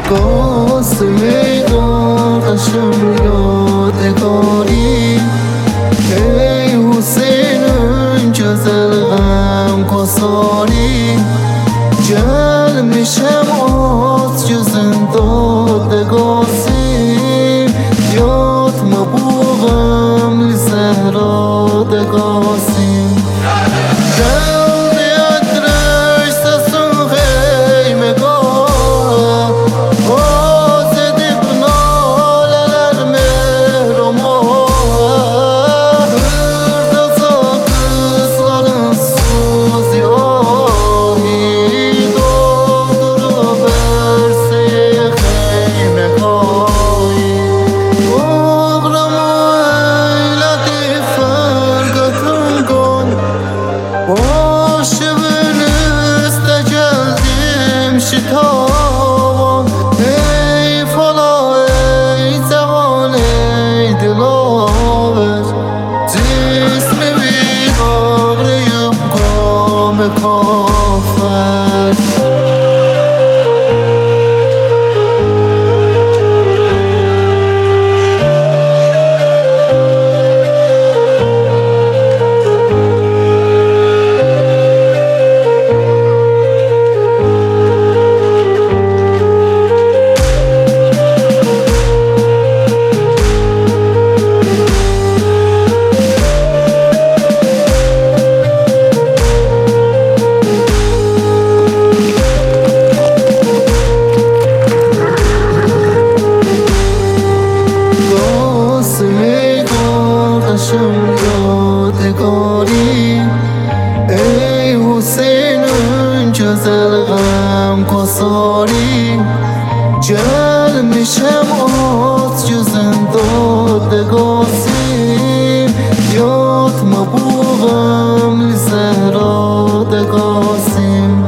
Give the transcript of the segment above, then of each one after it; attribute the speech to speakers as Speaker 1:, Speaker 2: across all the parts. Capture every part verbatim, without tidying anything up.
Speaker 1: قاسم قشم یادگاری ای حسین جزل غم گساری جل میشم از جزن دادگاسیم یاد مبوغم لزهرا دگاسیم شتابان ای فلا ای جوان ای دلاور جسم بیداریم گام کافر یادگاری ای حسین جزل غم گساری جل میشم از جزن دادگاسیم یاد مبوغم لزهرا دگاسیم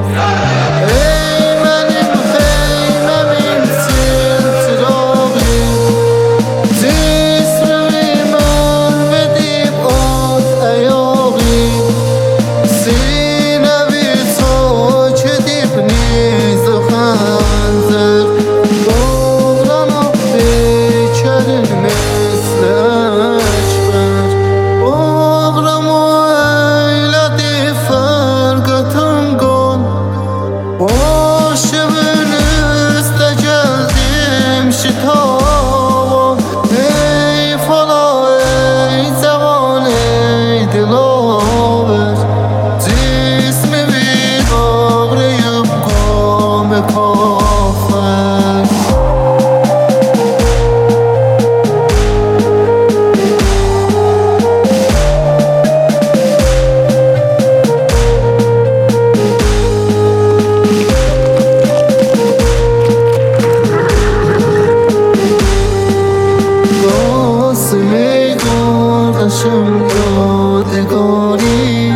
Speaker 1: ای فلا ای جوان ای دلاور جسم بیداریم گام کافر قاسم قشم یادگاری